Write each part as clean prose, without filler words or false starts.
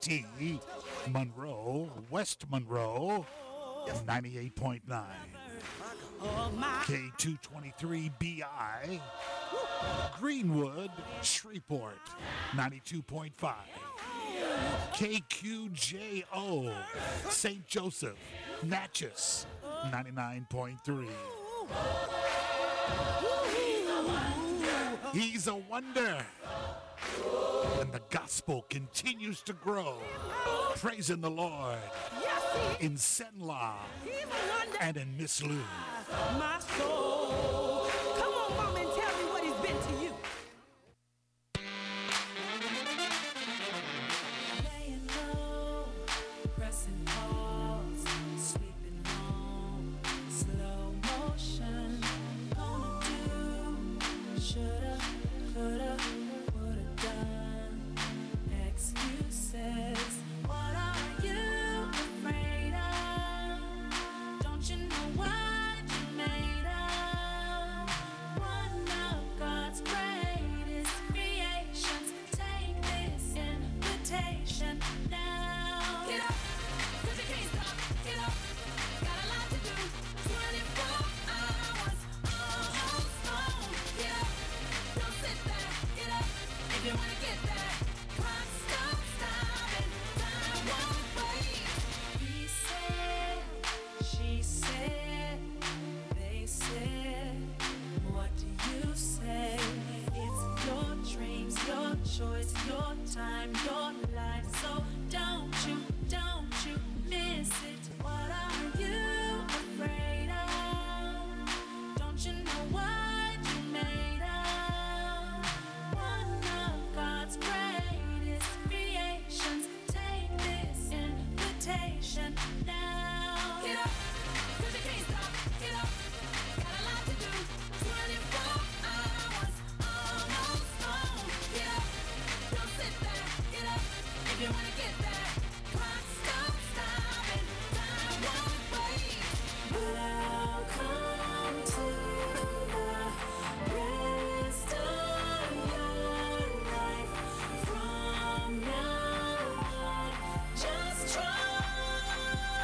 KT Monroe, West Monroe, 98.9. K223BI, Greenwood, Shreveport, 92.5. KQJO, St. Joseph, Natchez, 99.3. He's a wonder. And the gospel continues to grow. Praising the Lord in Senla and in Miss Lou. My soul. Come on, mom, and tell me what he's been to you. Laying low, pressing pause, sweeping home, slow motion. Gonna do, shoulda, coulda, woulda done. Excuses. What are you afraid of? Don't you know what you made of? One of God's greatest creations. Take this invitation now. Get up, 'cause you can't stop. Get up, got a lot to do. 24 hours, almost home. Get up, don't sit there. Get up, if you wanna get there. Clock stop, stopping, time won't wait. He said, she said, they said, what do you say? It's your dreams, your choice, your time, your life. So don't you miss it. What are you afraid of? Don't you know what you made of? One of God's greatest creations. Take this invitation now. Get up, 'cause you can't stop. Get up, got a lot to do. 24 hours, almost home. Get up, don't sit there. Get up, if you wanna get there. Clock stop, stopping, time won't wait. Welcome to the rest of your life. From now on, just try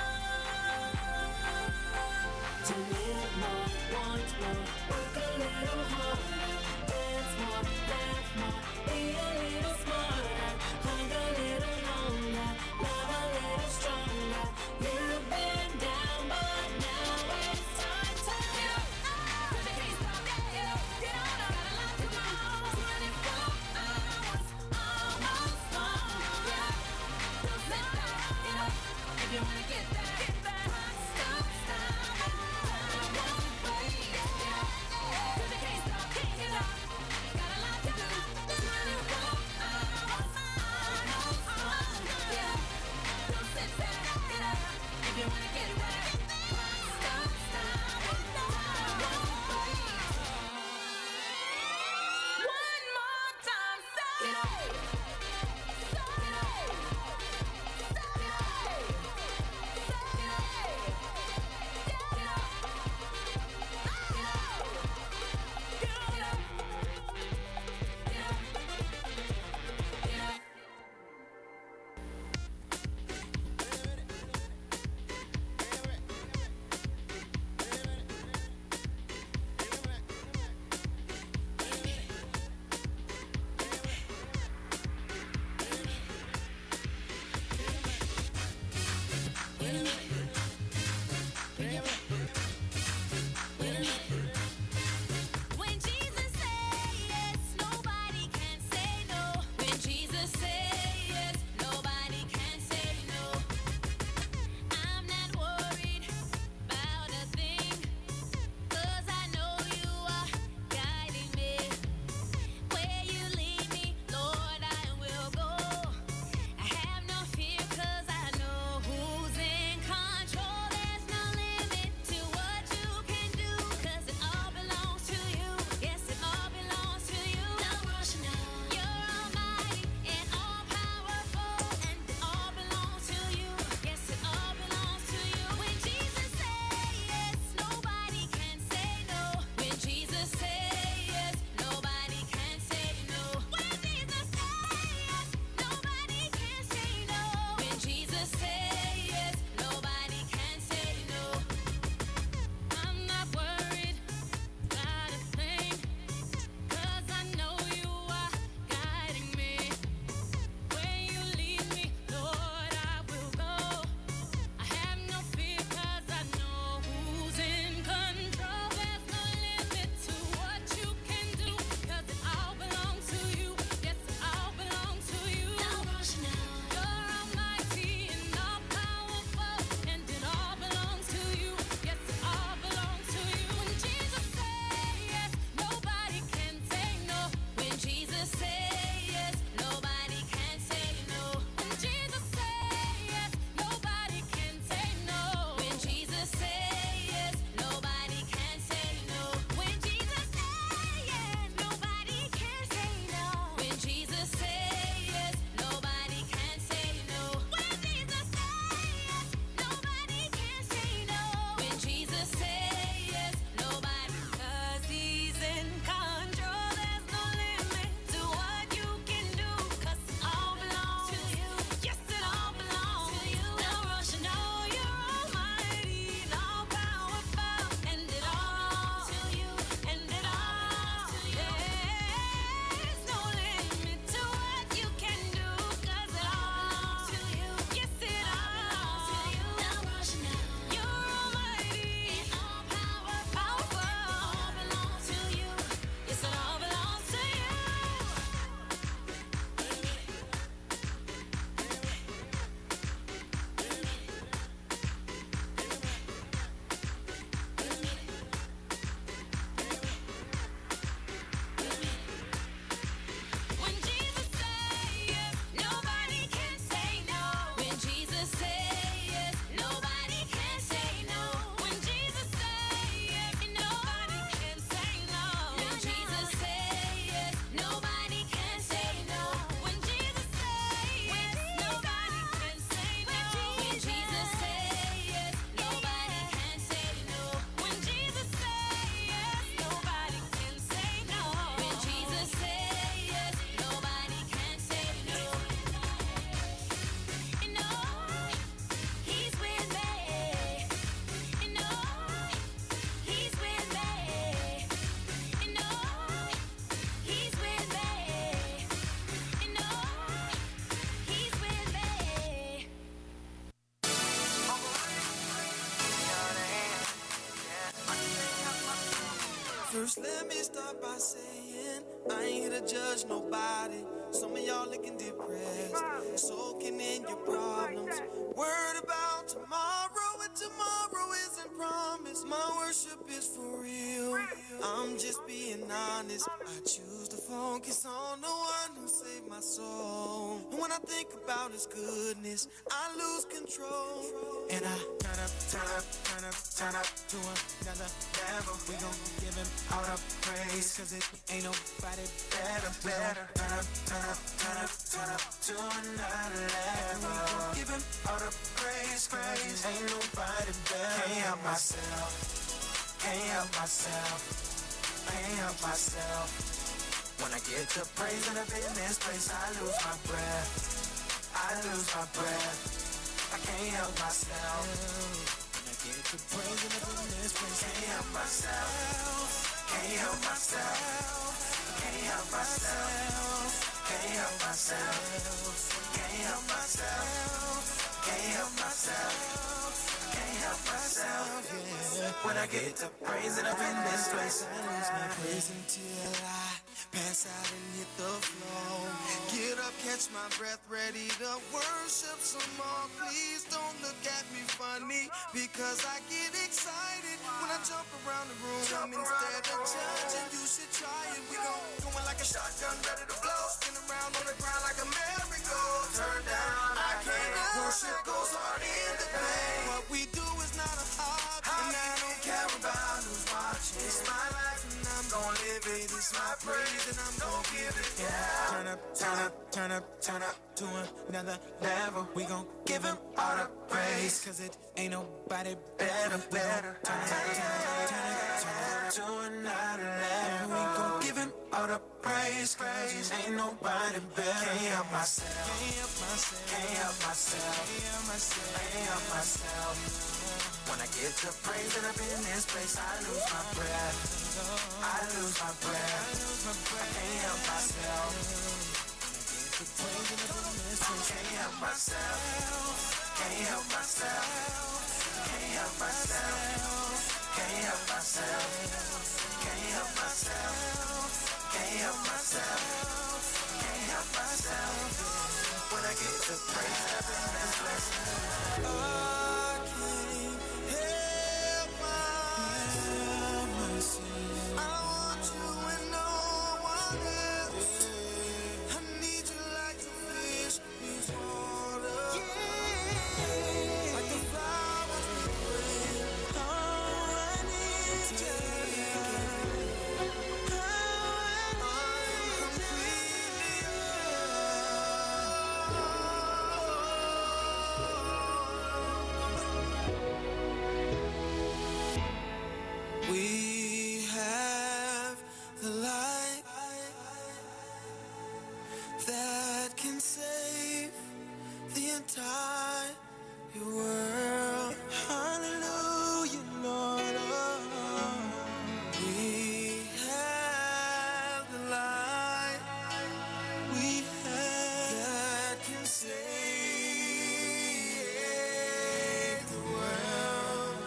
to live more, want more, work a little harder, dance more, laugh more, be a little smarter, hug a little longer, love a little stronger. You've been down, but now it's time to get up. 'Cause you can't stop. Get up, get on up. Got a lot to do. 24 hours, almost home. Get up, don't sit there. Get up, if you wanna get there. Clock stop, stopping, time won't wait. Get up, 'cause you can't stop. Get up, got a lot to do. 24 hours, almost home. Get up, don't sit there. Get up, if you wanna get there. Clock stop, stopping, time won't wait. One more time, say. Get up. Get up. Get up. First, let me start by saying I ain't here to judge nobody. Some of y'all looking depressed, soaking in your problems, worried about tomorrow, and tomorrow isn't promised. My worship is for real. I'm just being honest. I choose to focus on the one who saved my soul. And when I think about his goodness, I lose control. And I turn up to another level. We gon' give him all the praise, cause it ain't nobody better. Turn up to another level. We gon' give him all the praise, ain't nobody better. Can't help myself. When I get to praising up in this place, I lose my breath. I can't help myself. When I get to praising up in this place, can't help myself. When I get to praising up in this place, I lose my praise until I pass out and hit the floor. Get up, catch my breath, ready to worship some more. Please don't look at me funny, because I get excited when I jump around the room. Instead of judging, you should try it. We going like a shotgun, ready to blow. Spin around on the ground like a merry-go. Turn down, I can't. Worship goes hard in the pain. What we do is not a hobby, and I don't care about who's watching. It's my life and I'm gon' live it. It's my praise and I'm gon' give it. Yeah. Turn up to another level. We gon' give him all the praise, cause it ain't nobody better. Turn up to another level. We gon' give him all the praise, cause ain't nobody better. Can't help myself. When I get to praising up in this place, I lose my breath. I can't help myself. When I get to praising up in this place, can't help myself. When I get to praising up in this place, I can't help myself. I want you and no one else. I need you like the fish needs water. Like the flowers need rain. Oh, I need you. I'm completely yours. We have the light that can save the entire world. Hallelujah, Lord. We have the light we have that can save the world.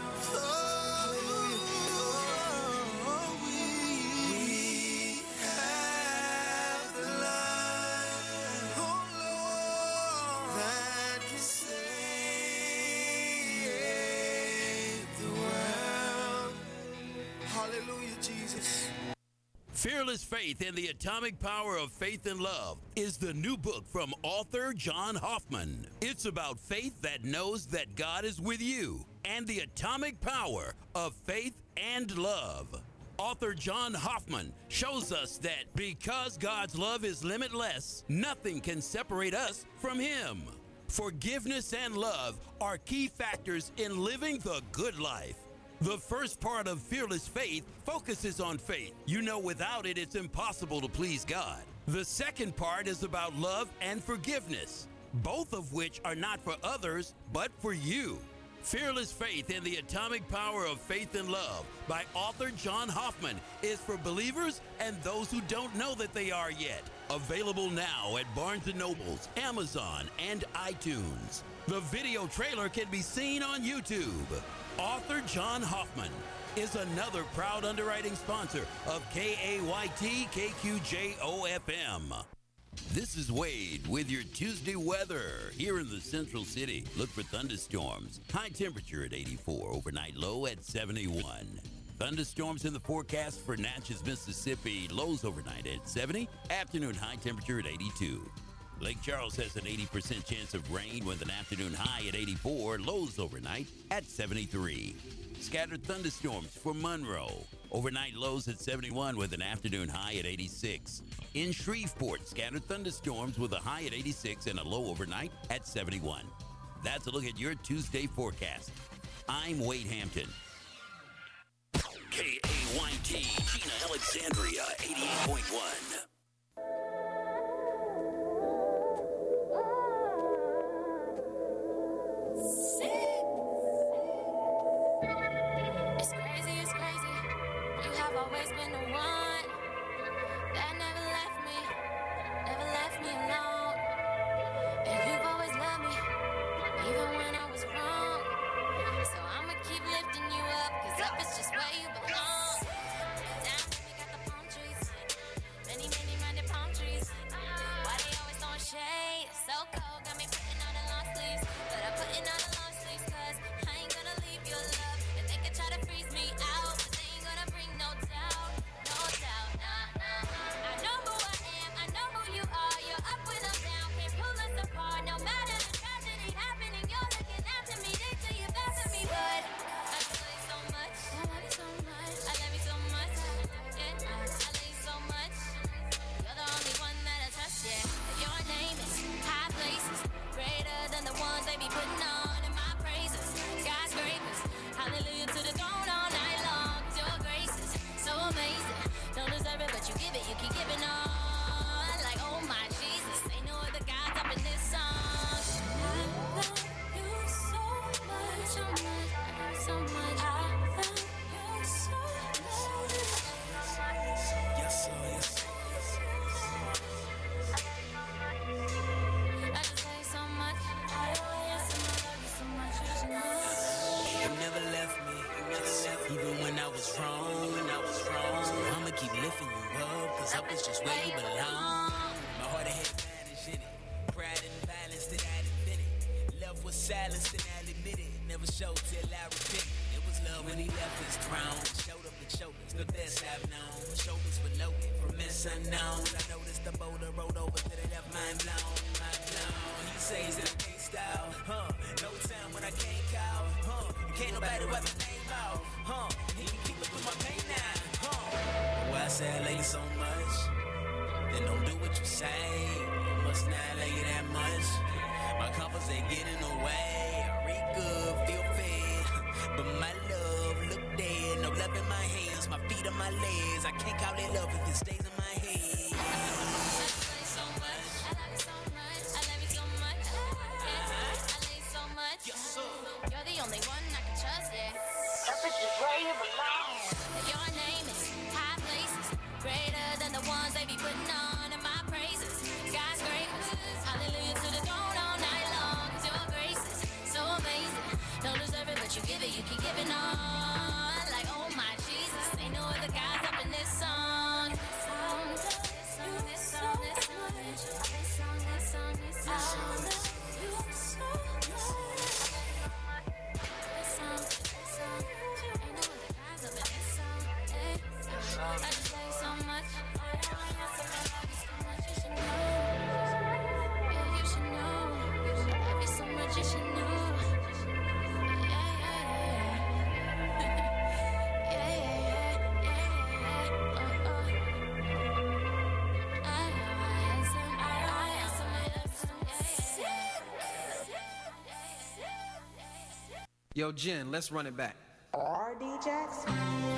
We have the light, oh Lord, that can save the world. Hallelujah, Jesus. Fearless Faith in the Atomic Power of Faith and Love is the new book from author John Hoffman. It's about faith that knows that God is with you and the atomic power of faith and love. Author John Hoffman shows us that because God's love is limitless, nothing can separate us from Him. Forgiveness and love are key factors in living the good life. The first part of Fearless Faith focuses on faith. You know, without it, it's impossible to please God. The second part is about love and forgiveness, both of which are not for others, but for you. Fearless Faith in the Atomic Power of Faith and Love by author John Hoffman is for believers and those who don't know that they are yet. Available now at Barnes & Nobles, Amazon, and iTunes. The video trailer can be seen on YouTube. Author John Hoffman is another proud underwriting sponsor of KAYT KQJO-FM. This is Wade with your Tuesday weather here in the Central City. Look for thunderstorms. High temperature at 84, overnight low at 71. Thunderstorms in the forecast for Natchez, Mississippi. Lows overnight at 70. Afternoon high temperature at 82. Lake Charles has an 80% chance of rain with an afternoon high at 84. Lows overnight at 73. Scattered thunderstorms for Monroe. Overnight lows at 71 with an afternoon high at 86. In Shreveport, scattered thunderstorms with a high at 86 and a low overnight at 71. That's a look at your Tuesday forecast. I'm Wade Hampton. KAYT, Gina Alexandria, 88.1. It's crazy. You have always been the one that never left me alone. And you've always loved me, even when I was wrong. So I'ma keep lifting you up, 'cause up is just where you belong. Down here we got the palm trees, many minded palm trees. Why they always throwing shade? It's so cold, got me putting on the long sleeves. But I'm putting on the long sleeves 'cause I ain't gonna leave your love. And they can try to freeze me out, but they ain't gonna bring no doubt, nah. I know who I am, I know who you are. You're up when I'm down, can't pull us apart. No matter the tragedy happening, you're looking after me. They say you're bad for me, but I just love you so much. I love you so much. I love you so much. Yeah, I love you so much. You're the only one that I trust, yeah. Your name is high places, greater than the ones they be putting on in my praises. Skyscrapers, hallelujah to the throne all night long. 'Cause your grace is so amazing. Don't deserve it, but you give it, you keep giving on. Like, oh my Jesus, ain't no other gods up in this song. I love you so much, so much, so much. I love you so much. Yes, sir, yes, sir. I just love you so much. I love you so much. You never left me, even when I was wrong, So I'ma keep lifting you up, 'cause up is just where you belong. My heart had vanish in it, pride and violence that I'd invented. Love was silence and I'll admit it, never showed till I repent. It was love when he left his throne, showed up and showed us the best I've known. Shoulders were loaded from miss unknown. I noticed the boulder rolled over to the left, mind blown. He says that I can't style, no time when I can't call, can't nobody wipe my name out, he can keep up with my pain now, Why I say I love you so much, then don't do what you say. You must not love you that much. My comforts ain't get in the way. I read good, feel fed, but my love look dead. No love in my hands, my feet on my legs. I can't call it love if it stays in my head. You're the only one I can trust, yeah. That bitch is where you belong. Your name is high places, greater than the ones they be putting on in my praises. Skyscrapers, hallelujah to the throne all night long. 'Cause your grace is so amazing. Don't deserve it, but you give it, you keep giving on. Like, oh my Jesus, ain't no other guys up in this song. I just love you so much. Yeah, you should know. I love you so much, you should know. Yo, Jen, let's run it back. R.D. Jackson.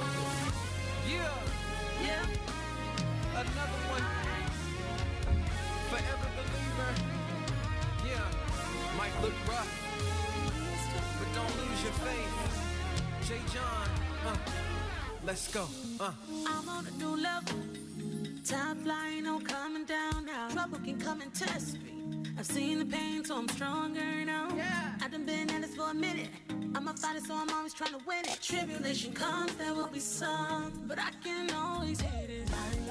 Yeah, another one. Forever believer. Yeah, might look rough, but don't lose your faith. J. John, let's go. I'm on a new level. Time flying, no coming down now. Trouble can come and test me. I've seen the pain, so I'm stronger now. I done been at this for a minute. I'm a fighter, so I'm always trying to win it. Tribulation comes, there will be some, but I can always hit it.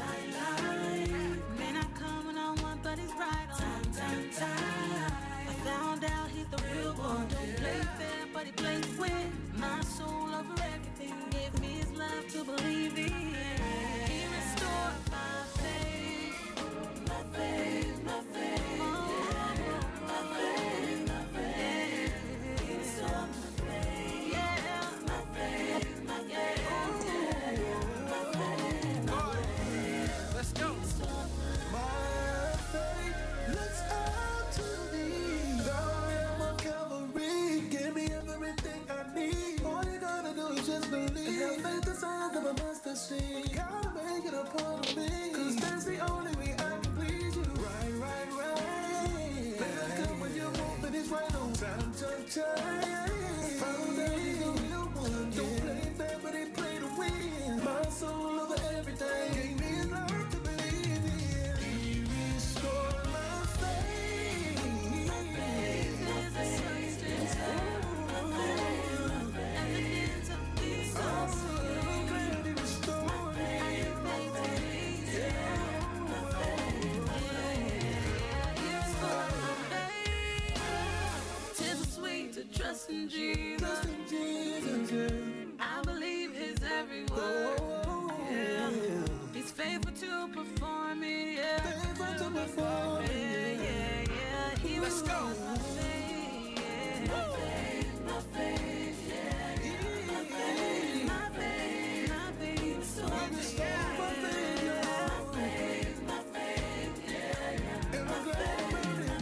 May not come when I want, but it's right on time. I found out he's the real one. Don't play fair, but he plays to win. My soul over everything. Gave me his love to believe in. He restored my faith. My faith, my faith. Oh, my faith, my faith. He restored my faith. Yeah, my faith, my faith. Oh, my faith, my faith. Let's go. My faith looks up to thee. Thou am of Calvary. Give me everything I need. All you gotta do is just believe. Have faith the size of a mustard seed. Gotta make it a part of me. 'Cause that's the only way I can please you. Right. Better come when you're moving, it's right on time. Found out he's the real one. Don't play fair, but he play to win. My soul over everything. Gave me his love to believe in. He restored my faith. My faith is the substance of my faith. Evidence of things unseen. glad he restored me. I am faith to please you. My faith, yeah. You restored my faith. 'Tis so sweet to trust in Jesus. Trust in Jesus, yeah. I believe his every word. Yeah. He's faithful to perform it. Yeah. Faithful to perform it. Yeah. He Let's go. restored my faith. Yeah. My faith, my faith. Yeah. My faith, my faith. My faith restored me. Yeah. My faith, my faith. Yeah. And I'm glad about it.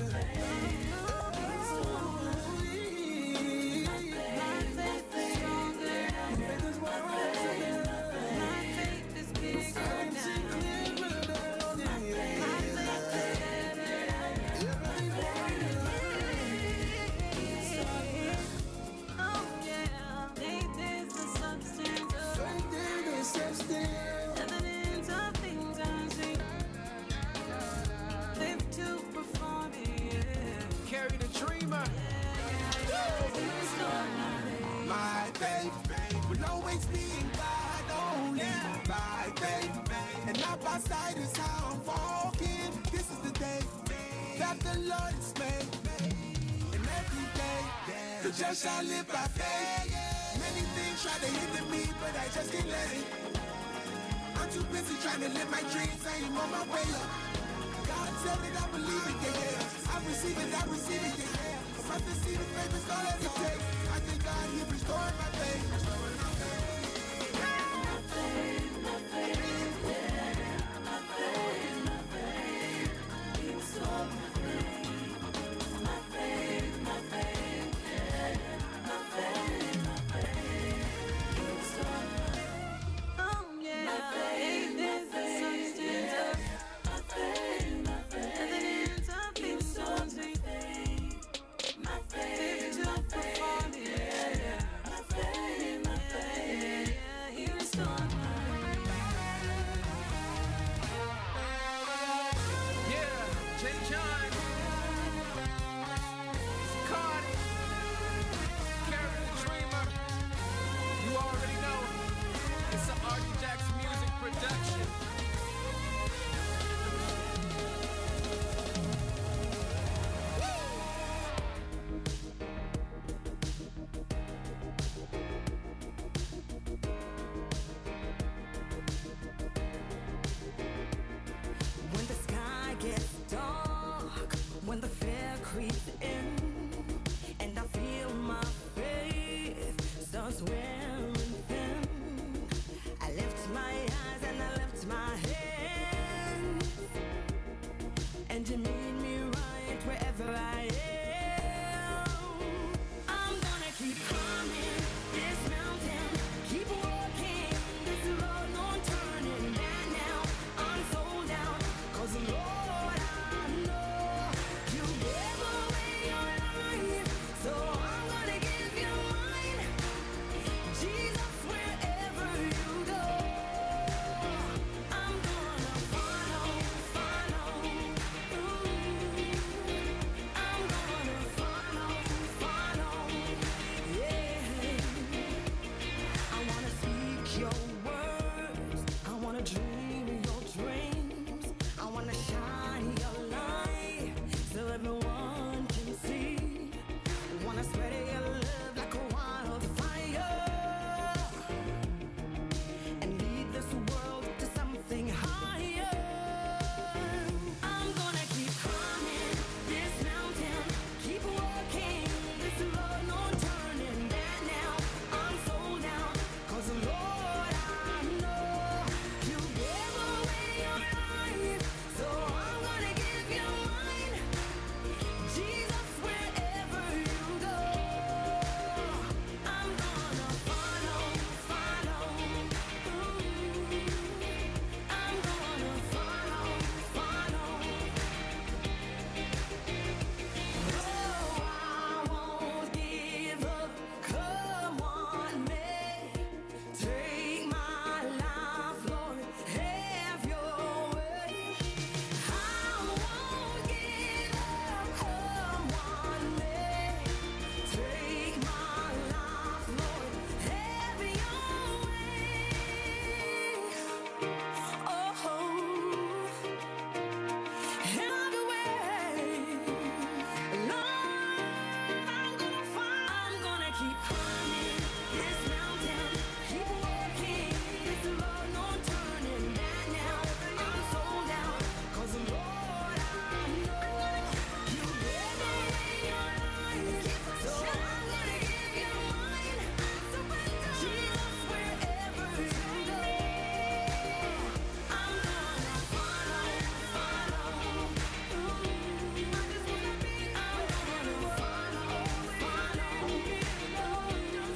My faith is stronger. That's why I'm saying My faith is bigger I can see now. clearer now, yeah. My faith is better. Oh yeah, faith is the substance of Faith in the substance. evidence of things unseen. Faith to perform it. Yeah. Carry the dreamer. You restore my faith. My faith will always be in God only. My faith, and not by sight is how I'm walking. This is the day that the Lord has made. And every day, the just shall live by faith. Many things try to hinder me, but I just can't let it. I'm too busy trying to live my dreams. I am on my way up. God said it, I believe it, yeah. I receive it, yeah. From the seed of faith, it's all that it takes. I thank God he restored my faith. Oh yeah, faith is the substance of evidence of things unseen. Faith to perform it. Yeah. He restored my Yeah, J. John. Cardi. Carry the dreamer. You already know. It's an R.D. Jackson music production. When the sky gets dark, when the fear creeps in, and I feel my faith starts wearing thin, I lift my eyes and I lift my hands, and you meet me right wherever I am. I'm gonna keep climbing this mountain, keep walking this road, no turning back now. I'm sold out, 'cause Lord, I know you Wanna spread your love like a wildfire and lead this world to something higher. I'm gonna keep climbing this mountain, keep walking this road, no turning back now. I'm sold out, 'cause Lord, I know you gave away your life, so I'm gonna give you mine. Jesus, wherever you go, I'm gonna follow, follow. Ooh, I'm gonna follow, follow. Oh, I won't give up. Come on, May. Take my life, Lord. Have your way. I won't give up. Come on, May. Take my life, Lord. Have your way. Oh, have your way. Lord, I'm gonna keep climbing this mountain, keep walking this road, no turning back now. I'm sold out, 'cause Lord, I know you gave away your life, so I'm gonna give you mine. Jesus, wherever you go, I'm gonna follow, follow. Ooh, I just wanna be, I'm gonna follow, follow. I'm gonna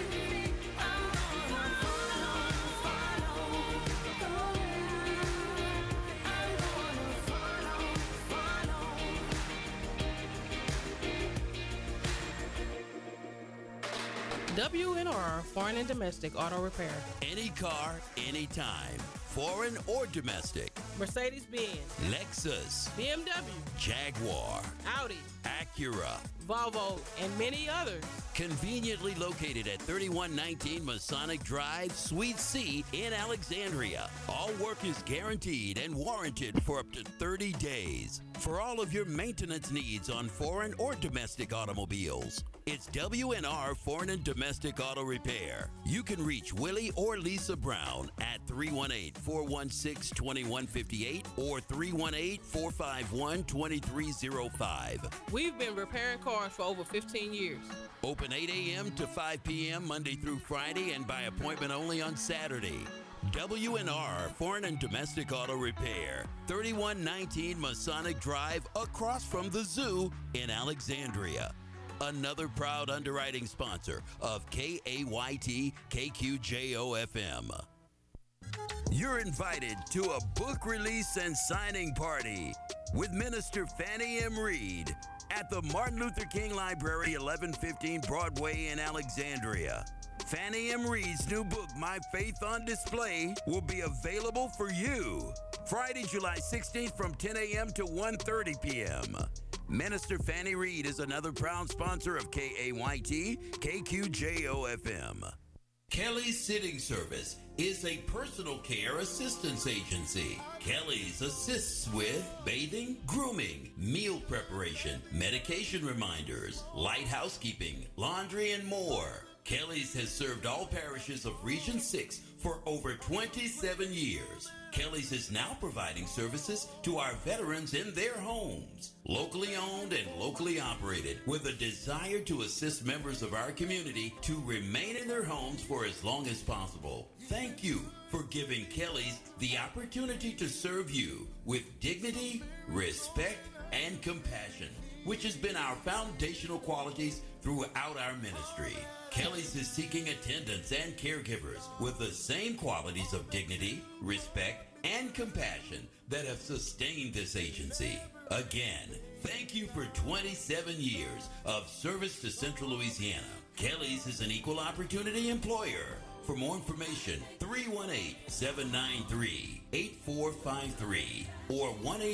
WNR Foreign and Domestic Auto Repair. Any car, anytime. Foreign or domestic. Mercedes-Benz, Lexus, BMW, Jaguar, Audi, Acura. Volvo, and many others. Conveniently located at 3119 Masonic Drive, Suite C in Alexandria. All work is guaranteed and warranted for up to 30 days. For all of your maintenance needs on foreign or domestic automobiles, it's WNR Foreign and Domestic Auto Repair. You can reach Willie or Lisa Brown at 318-416-2158 or 318-451-2305. We've been repairing cars for over 15 years. Open 8 a.m. to 5 p.m. Monday through Friday and by appointment only on Saturday. WNR Foreign and Domestic Auto Repair, 3119 Masonic Drive, across from the zoo in Alexandria. Another proud underwriting sponsor of KAYT KQJO FM. You're invited to a book release and signing party with Minister Fannie M. Reed at the Martin Luther King Library, 1115 Broadway in Alexandria. Fannie M. Reed's new book, My Faith on Display, will be available for you Friday, July 16th from 10 a.m. to 1:30 p.m. Minister Fannie Reed is another proud sponsor of KAYT KQJO FM. Kelly's Sitting Service is a personal care assistance agency. Kelly's assists with bathing, grooming, meal preparation, medication reminders, light housekeeping, laundry, and more. Kelly's has served all parishes of Region 6 for over 27 years. Kelly's is now providing services to our veterans in their homes. Locally owned and locally operated, with a desire to assist members of our community to remain in their homes for as long as possible. Thank you for giving Kelly's the opportunity to serve you with dignity, respect, and compassion, which has been our foundational qualities throughout our ministry. Kelly's is seeking attendants and caregivers with the same qualities of dignity, respect, and compassion that have sustained this agency. Again, thank you for 27 years of service to Central Louisiana. Kelly's is an equal opportunity employer. For more information, 318-793-8453 or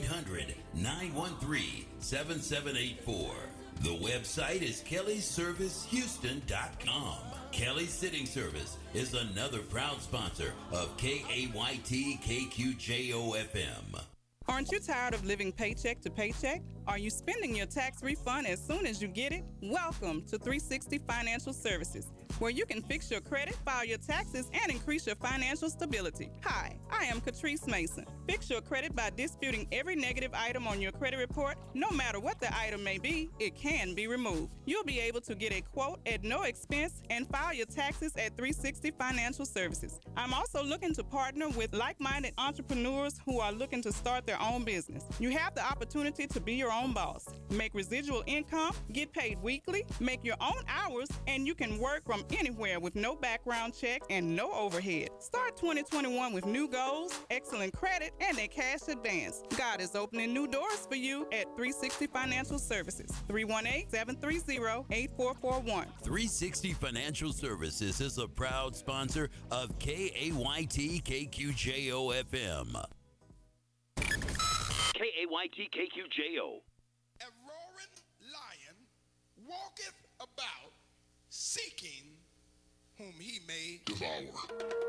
1-800-913-7784. The website is kellysservicehouston.com. Kelly's Sitting Service is another proud sponsor of KAYT KQJO FM. Aren't you tired of living paycheck to paycheck? Are you spending your tax refund as soon as you get it? Welcome to 360 Financial Services, where you can fix your credit, file your taxes, and increase your financial stability. Hi, I am Catrice Mason. Fix your credit by disputing every negative item on your credit report. No matter what the item may be, it can be removed. You'll be able to get a quote at no expense and file your taxes at 360 Financial Services. I'm also looking to partner with like-minded entrepreneurs who are looking to start their own business. You have the opportunity to be your own boss, make residual income, get paid weekly, make your own hours, and you can work from anywhere with no background check and no overhead. Start 2021 with new goals, excellent credit, and a cash advance. God is opening new doors for you at 360 Financial Services. 318-730-8441. 360 Financial Services is a proud sponsor of KAYT KQJO FM. KAYT KQJO. A roaring lion walketh about, seeking whom he may devour.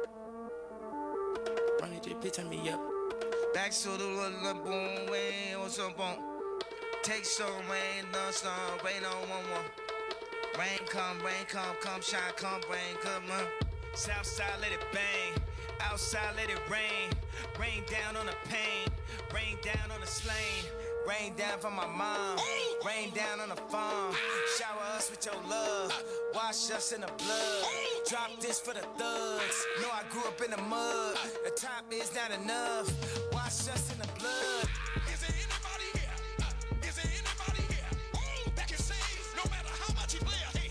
Ronnie J, please turn me up. Back to the little boom, way on some bone. Take some rain, no storm, rain on 1-1. Rain come, come shine, come rain, come on. Southside let it bang, outside let it rain. Rain down on the pain, rain down on the slain. Rain down from my mom, rain down on the farm. Shower us with your love, wash us in the blood. Drop this for the thugs, know I grew up in the mud. The top is not enough, wash us in the blood. Is there anybody here? Is there anybody here that can say no matter how much you play a hate?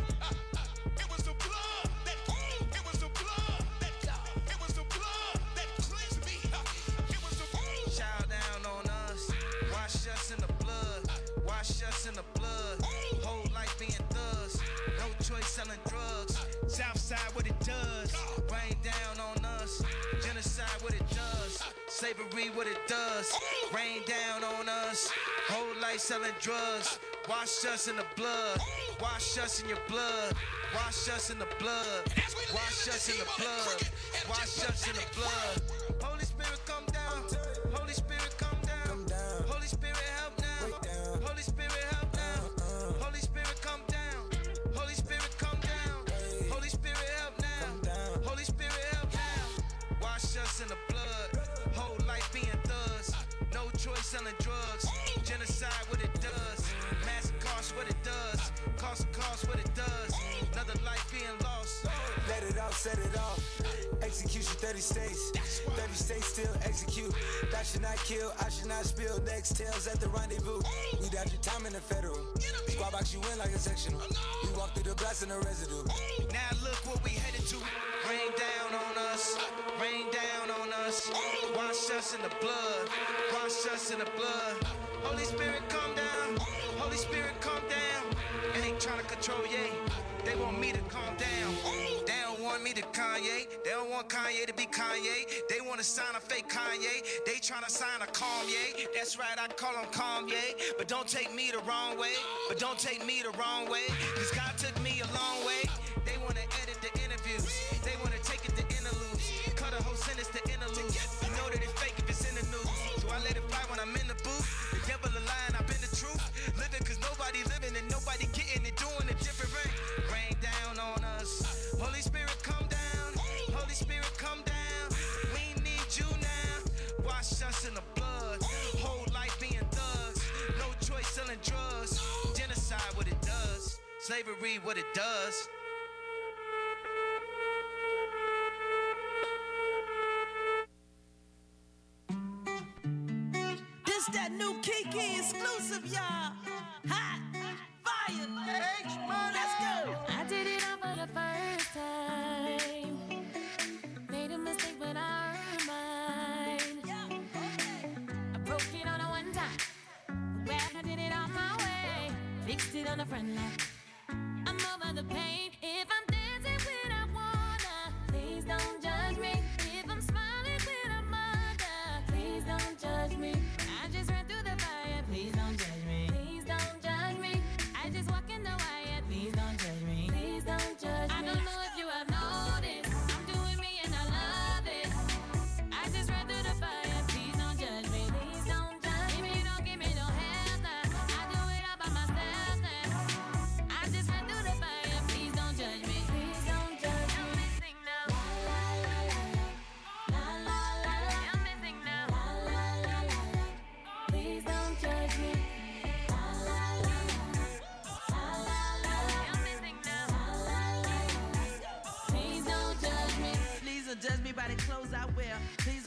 It was the blood that, it was the blood that, it was the blood that cleansed me. It was the blood. Shower down on us, wash us in the blood, wash us in the blood. Whole life being thugs, no choice selling drugs. Southside what it does, rain down on us. Genocide what it does, slavery what it does. Rain down on us, whole life selling drugs. Wash us in the blood, wash us in your blood. Wash us in the blood, wash us in the blood. Wash us in the blood. Holy Spirit come down, Holy Spirit come down. Holy Spirit help now, Holy Spirit help now. Holy Spirit come down, Holy Spirit come down. Holy Spirit help now, Holy Spirit help now. Wash us in the blood, whole life being thugs. No choice selling drugs, genocide what it does. Mass cost what it does, cost what it does. Another life being lost. Let it out, set it off. Execution 30 states. 30 states still execute. That should not kill, I should not spill. Next tails at the rendezvous. We doubt your time in the federal. Squad box you in like a sectional. We walk through the blast in the residue. Now look what we headed to. Rain down on us, rain down on us. Wash us in the blood, wash us in the blood. Holy Spirit come down, Holy Spirit come down. And they trying to control, yeah. They want me to calm down. They don't want me to Kanye. They don't want Kanye to be Kanye. They want to sign a fake Kanye. They trying to sign a Kanye. That's right, I call him Kanye. But don't take me the wrong way. But don't take me the wrong way. Cause God took me a long way. They want to edit the interviews. They want to take it to interludes. Cut a whole sentence to interludes. You know that it's fake if it's in the news. So I let it fly when I'm in the booth. The devil a lie and I've been the truth. Living cause nobody living and nobody getting it. Doing it different. Rain down on us. Holy Spirit come down. Holy Spirit come down. We need you now. Wash us in the blood. Whole life being thugs. No choice selling drugs. Genocide what it does. Slavery what it does. This that new Kiki exclusive, y'all. Hot, fire, let's go. I did it all for the first time. Made a mistake, but I earned mine. I broke it on a one time. Well, I did it all my way. Fixed it on the front line. I'm over the pain. If I'm dancing when I wanna, please don't judge me. If I'm smiling when I'm under, please don't judge me. I just ran through the fire. Please don't judge me. Please don't judge me. I just walk in the wire. Please don't judge me. Please don't judge me. I don't know if you have noticed. I'm doing me and I love it. I just ran through the fire. Please don't judge me. Please don't judge me. Give me no help now.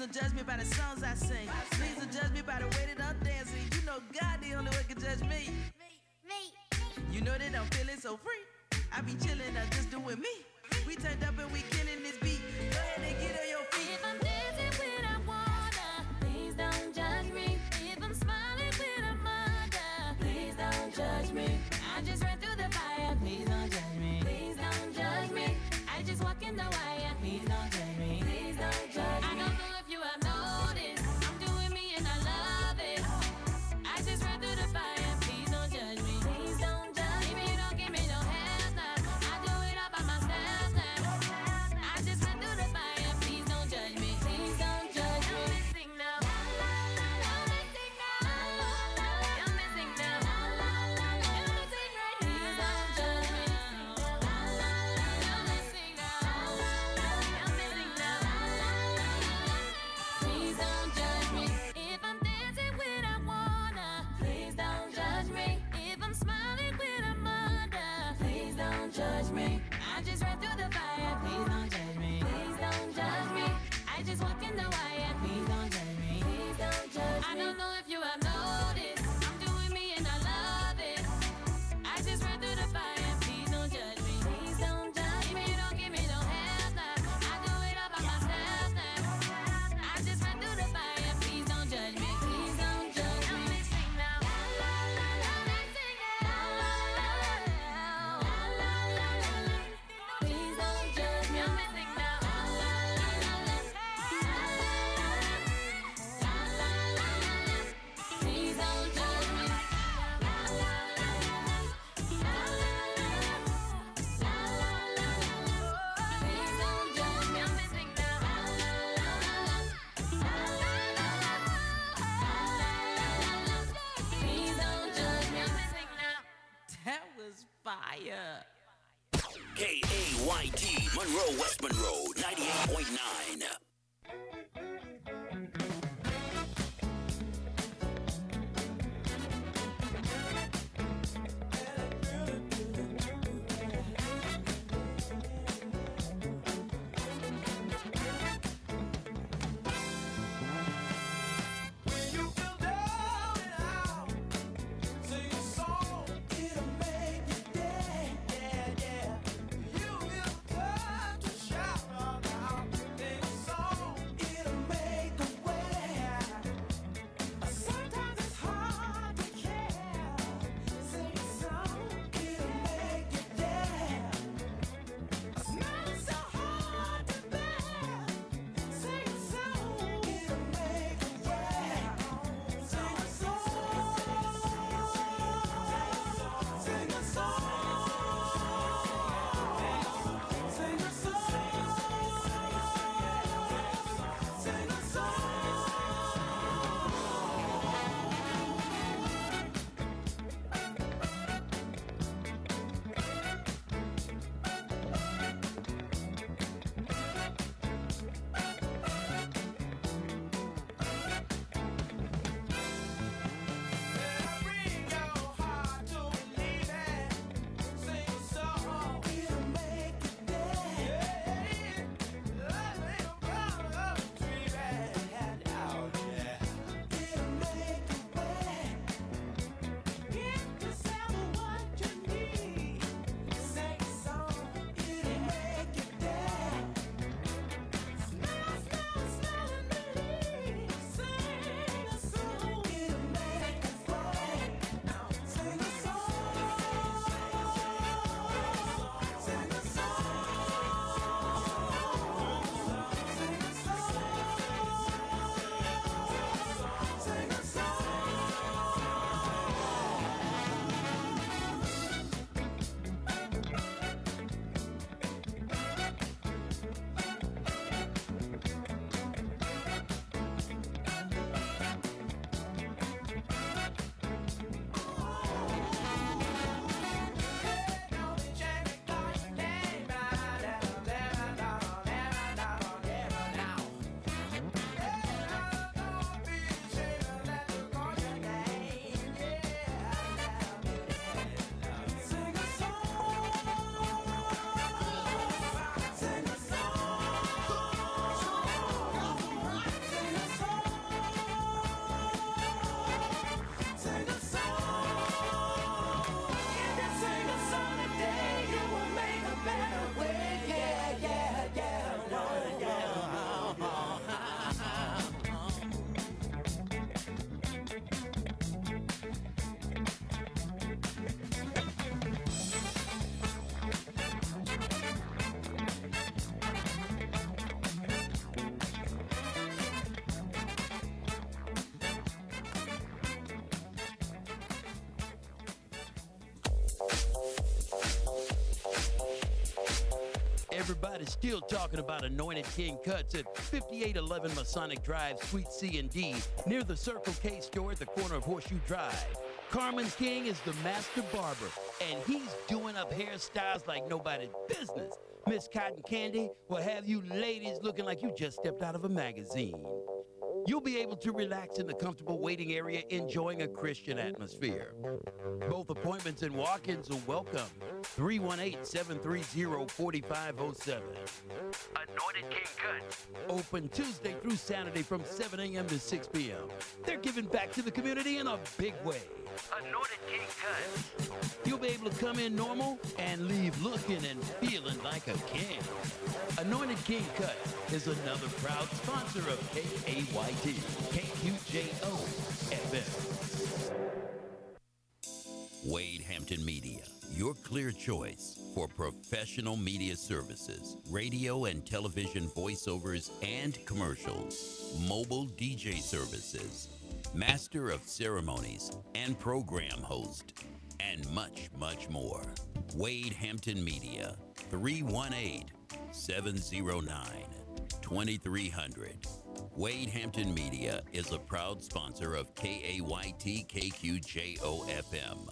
don't judge me by the songs I sing. Please don't judge me by the way that I'm dancing. You know God the only one can judge me. You know that I'm feeling so free. I be chillin', I'm just doing me. We turned up and we killing this beat. Go ahead and get on your feet. If I'm dancing when I wanna, please don't judge me. If I'm smiling when I'm under, please don't judge me. I just ran through the fire, please don't judge me. Please don't judge me. I just walk in the wire, please don't judge me. Please don't judge me. I don't know if you have noticed, I'm doing me and I love it. I just ran through the fire, please don't judge me. Please don't judge me. Don't give me no hands now. I do it all by myself now. I just ran through the fire, please don't judge me. Please don't judge me. You're missing now. You're missing now. You're missing now. You're missing right now. Please don't judge me. You're missing now. You're missing now. Please don't judge me. If I'm dancing when I wanna, please don't judge me. If I'm smiling when I'm under, please don't judge me. I just ran through the fire, please don't judge me. Please don't judge me. I just walk in the wire, please don't judge me. Please don't judge me. I don't know if you have noticed, I'm doing me and I love it. I just ran through the fire, please don't judge me. Please don't judge me. Don't give me no hands now. I do it all by myself now. I just ran through the fire, please don't judge me. Please don't judge me. You're missing now. You're missing now. Please don't judge me. You're missing now. Please don't judge me. Please don't judge me. I'm missing now. Please don't judge me. I'm missing now. That was fire. KAYT Monroe, West Monroe, 98.9. You feel down and out, sing a song, it'll make you dance, yeah. You feel the touch to shout out loud, sing a song. Everybody's still talking about Anointed King Cuts at 5811 Masonic Drive, Suite C and D, near the Circle K store at the corner of Horseshoe Drive. Carmen's King is the master barber, and he's doing up hairstyles like nobody's business. Miss Cotton Candy will have you ladies looking like you just stepped out of a magazine. You'll be able to relax in the comfortable waiting area, enjoying a Christian atmosphere. Both appointments and walk-ins are welcome. 318-730-4507. Anointed King Cuts. Open Tuesday through Saturday from 7 a.m. to 6 p.m. They're giving back to the community in a big way. Anointed King Cuts. You'll be able to come in normal and leave looking and feeling like a king. Anointed King Cuts is another proud sponsor of KAYT, KQJO FM. Wade Hampton Media, your clear choice for professional media services, radio and television voiceovers and commercials, mobile DJ services, master of ceremonies and program host, and much, much more. Wade Hampton Media, 318-709-2300. Wade Hampton Media is a proud sponsor of KAYT KQJO FM.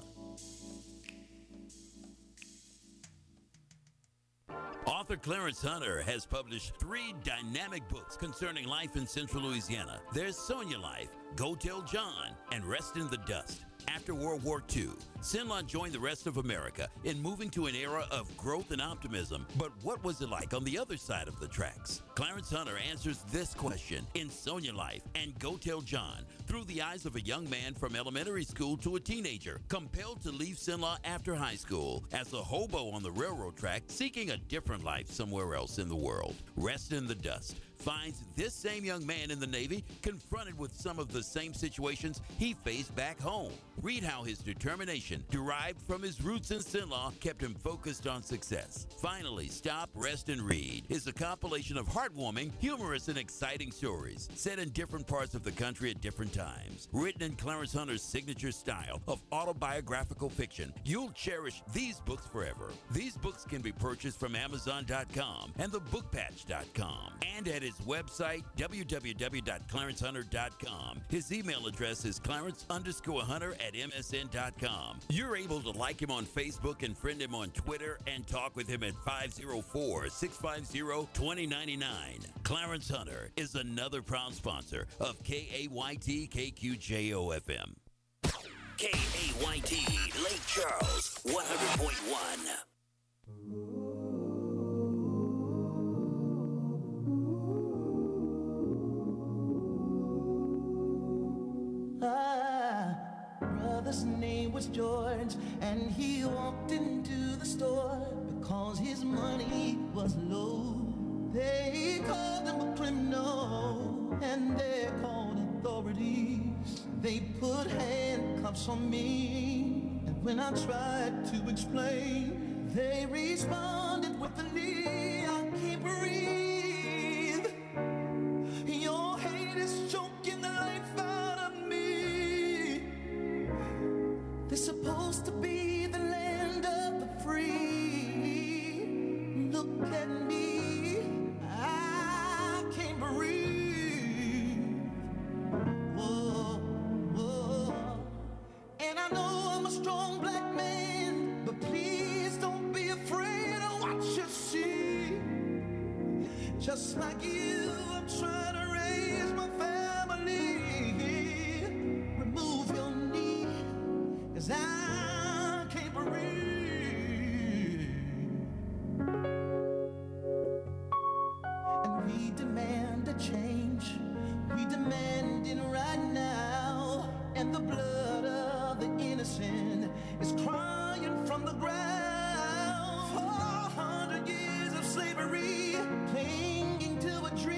Author Clarence Hunter has published 3 dynamic books concerning life in Central Louisiana. There's Sonia Life, Go Tell John, and Rest in the Dust. After World War II, Sinlon joined the rest of America in moving to an era of growth and optimism. But what was it like on the other side of the tracks? Clarence Hunter answers this question in Sonia Life and Go Tell John through the eyes of a young man from elementary school to a teenager, compelled to leave Sinlaw after high school as a hobo on the railroad track, seeking a different life somewhere else in the world. Rest in the Dust finds this same young man in the Navy confronted with some of the same situations he faced back home. Read how his determination, derived from his roots in Sinlaw, kept him focused on success. Finally, Stop, Rest, and Read is a compilation of heartwarming, humorous, and exciting stories set in different parts of the country at different times. Written in Clarence Hunter's signature style of autobiographical fiction, you'll cherish these books forever. These books can be purchased from Amazon.com and thebookpatch.com and at his website, www.clarencehunter.com. His email address is clarence_hunter@msn.com. You're able to like him on Facebook and friend him on Twitter and talk with him at 504-650-2099. Clarence Hunter is another proud sponsor of KAYT KQJO FM. KAYT Lake Charles, 100.1. Brother's name was George, and he walked into the store because his money was low. They called him a criminal, and they called authorities. They put handcuffs on me, and when I tried to explain, they responded with the knee. I can't breathe. Your hate is choking the life out of me. They're supposed to be the land of the free. Look at me, I can't breathe. Whoa, whoa. And I know I'm a strong black man, but please don't be afraid of what you see. Just like you, I'm trying to raise my family. Remove your knee, 'cause I can't breathe. And we demand a change. We demand it right now. And the blood of the innocent is crying from the ground. 400 years of slavery, clinging to a dream.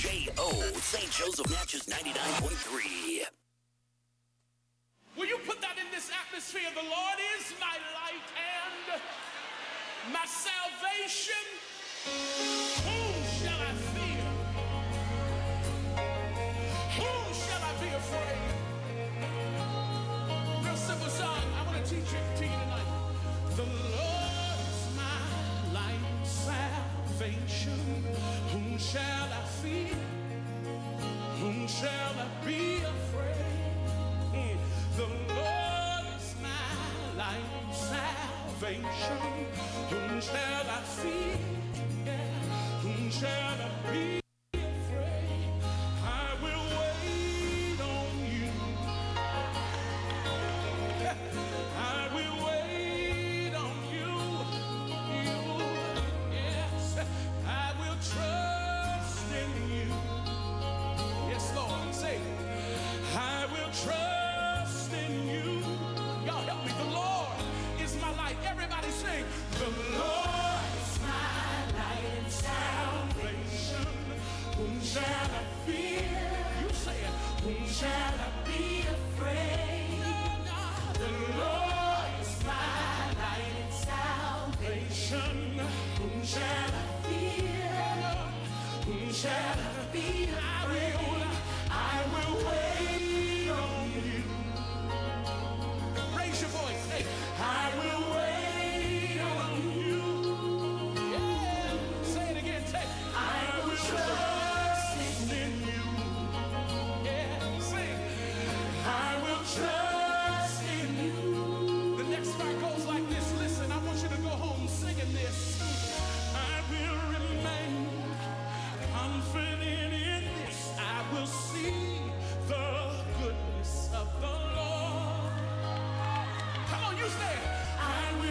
WJO, St. Joseph Natchez 99.3. Will you put that in this atmosphere? The Lord is my light and my salvation. Whom shall I fear? Whom shall I be afraid? Real simple song. I want to teach it to you tonight. The Lord is my light and salvation. Whom shall I fear? Whom shall I be afraid? The Lord is my light and salvation. Whom shall I fear? Whom shall I be afraid? I will wait on you. I will wait on you. Yes, I will trust in you. Yes, Lord, say, I will trust in you. Y'all help me. The Lord is my light. Everybody sing. The Lord is my light and salvation. Whom shall I fear? You say it. Whom shall I be afraid? The Lord is my light and salvation. Whom shall I fear? Whom shall I be afraid? I will wait on you. Raise your voice. Hey, I will wait on you. Yeah. Say it again. Say, I will trust in you. Yeah. Sing. I will trust in you. The next part goes like this. Listen, I want you to go home singing this. I will remain confident in this. I will see the goodness of the Lord. Come on, you say it. I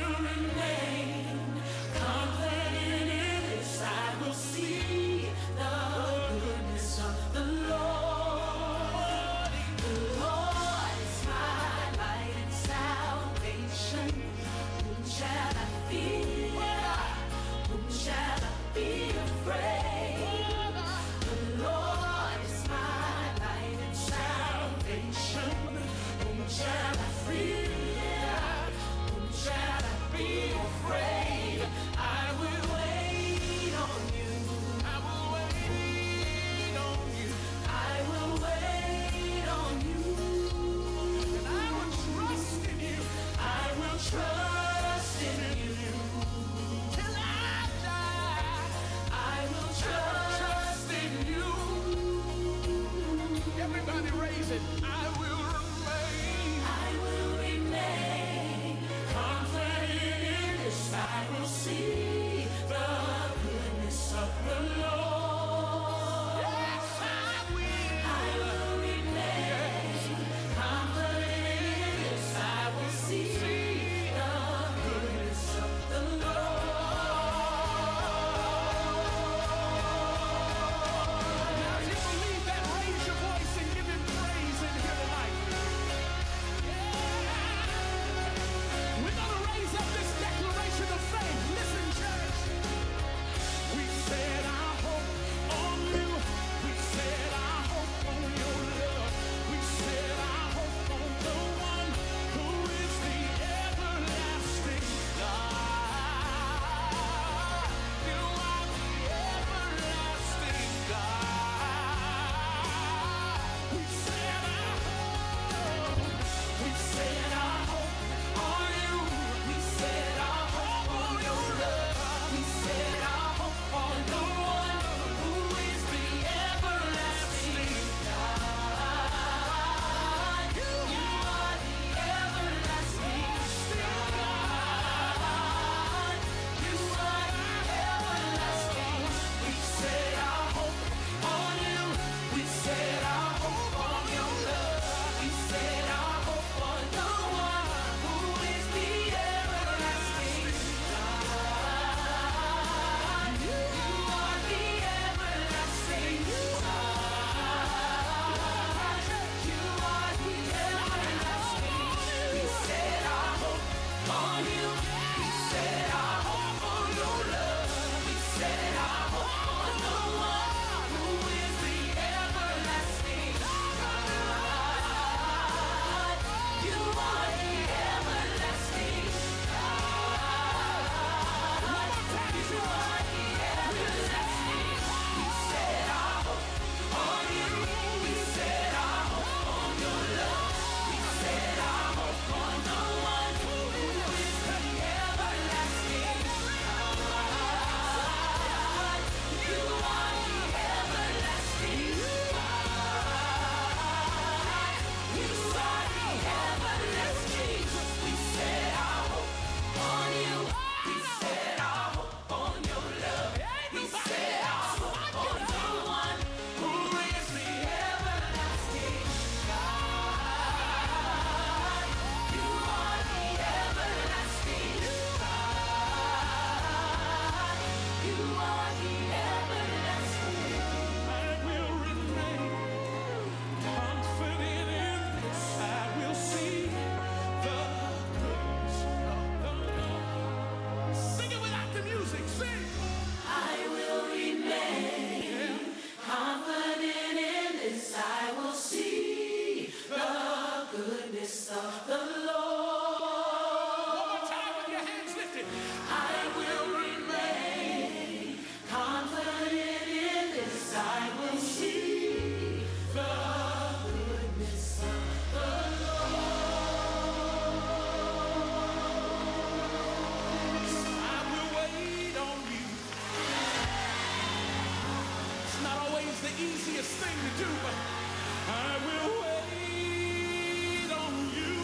easiest thing to do, but I will wait on you.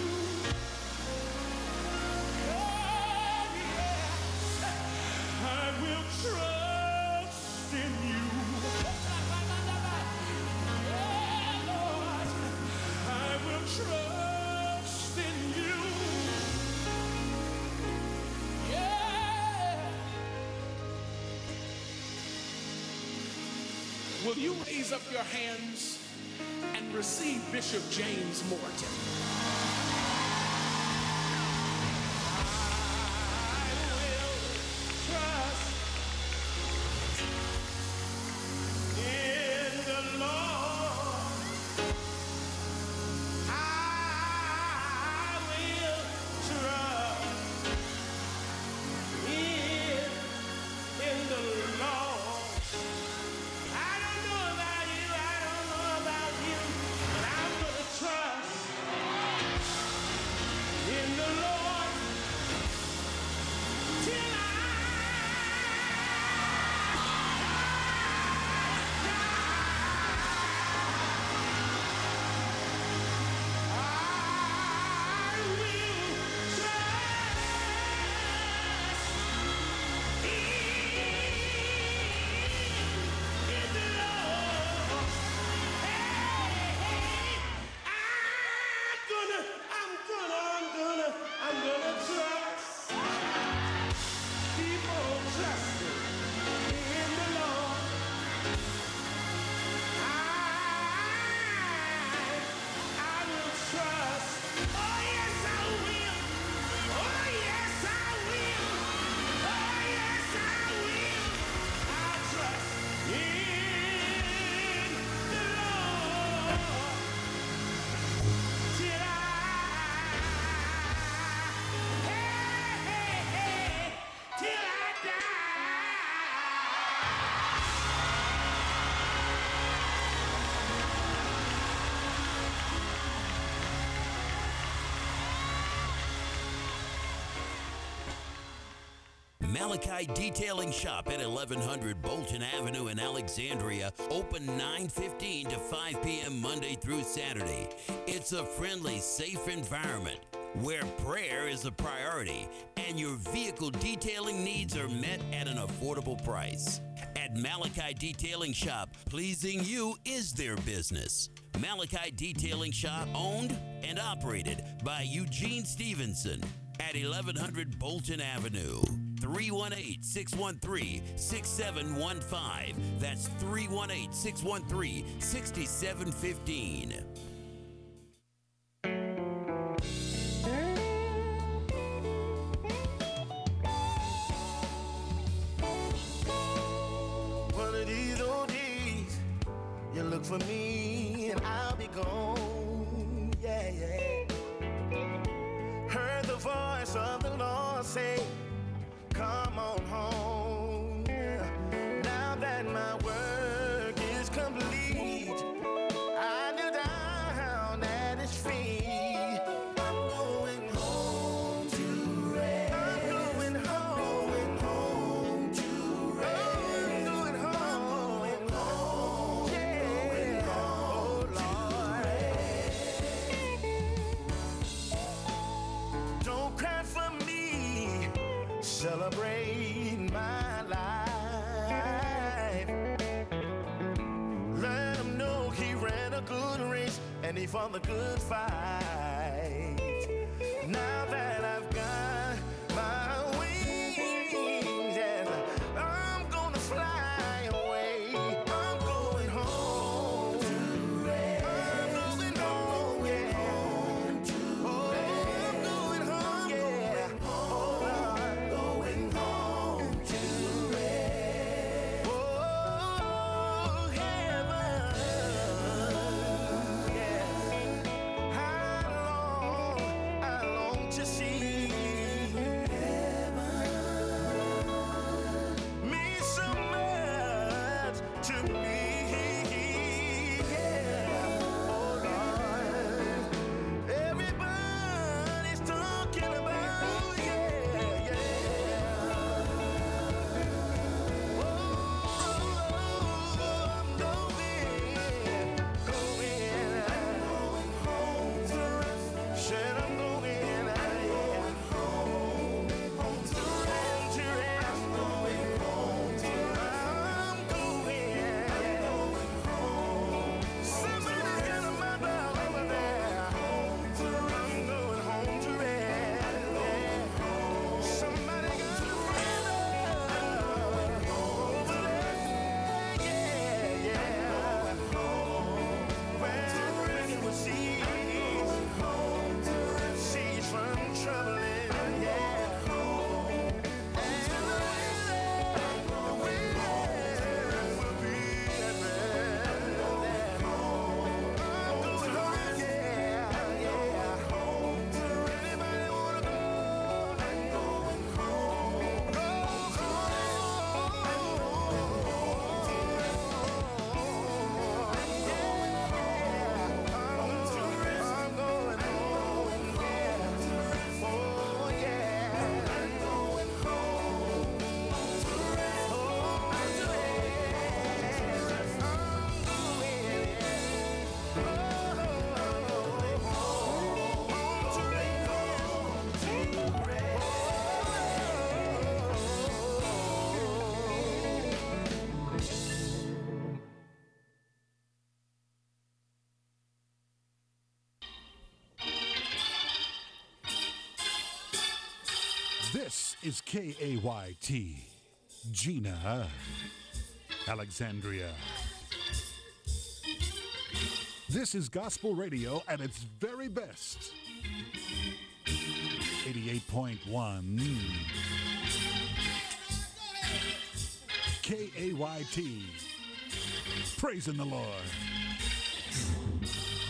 Oh, yes. I will trust in you. Yeah, Lord, I will trust in you. Yeah. Will you raise up your hands and receive Bishop James Morton? I will trust in the Lord. I will trust in the Lord. I don't know about you, but I'm gonna trust in the Lord till I'm gonna trust. Keep on trusting in the Lord. I will trust. Oh yes, I will. Oh yes, I will. Oh yes, I will. I'll trust in the Lord till till I die. Malachi Detailing Shop at 1100 Bolton Avenue in Alexandria, open 9:15 to 5 p.m. Monday through Saturday. It's a friendly, safe environment where prayer is a priority and your vehicle detailing needs are met at an affordable price. At Malachi Detailing Shop, pleasing you is their business. Malachi Detailing Shop, owned and operated by Eugene Stevenson at 1100 Bolton Avenue. 318-613-6715. That's 318-613-6715. One of these old days, you look for me and I'll be gone. Yeah, yeah. Heard the voice of the Lord say, come on home. Now that my work is complete, I kneel down at his feet. I'm going home to rest. I'm going home to rest. I'm going home. Yeah. Oh Lord. Don't cry for me. Celebrate my life. Let him know he ran a good race and he fought the good fight. Now that I've got my wings, yes, I'm gonna fly away. I'm going home to rest. I'm going home, yeah. Oh, I'm going home, yeah. Oh, going home to rest. Oh, heaven, yes. I long to see heaven. Means so much to me, yeah. Oh Lord, everybody's talking about, yeah, yeah. Oh, I'm going is KAYT, Gina, Alexandria. This is gospel radio at its very best. 88.1 KAYT. Praising the Lord.